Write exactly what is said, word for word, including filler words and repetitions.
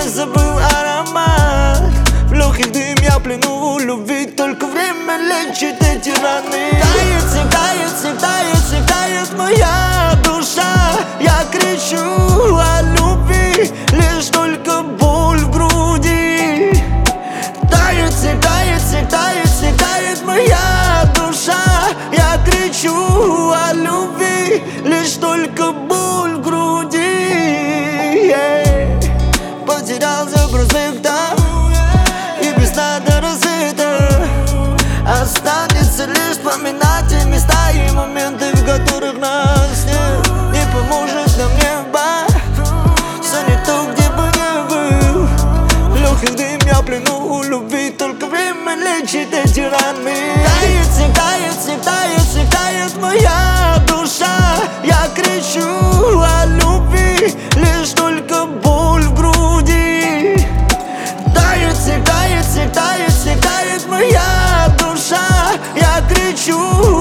я забыл аромат. В легких дым я плену любви, только время лечит эти раны. Тает, тает, тает, тает моя душа. Я кричу о любви, лишь только боль в груди. Тает, тает, тает, тает моя душа. Я кричу о любви, лишь только боль в груди. Yeah. Потерялся в проспектах, и без надо разыто. Останется лишь вспоминать те места и моменты, в которых нас нет. Не поможет нам небо, все не то, где бы не был. В легких дым я плену любви, только время лечит эти раны. Тает, тает, тает, тает моя душа. Я кричу о любви, лишь только боль в груди. Тает, тает, тает, тает моя душа. Я кричу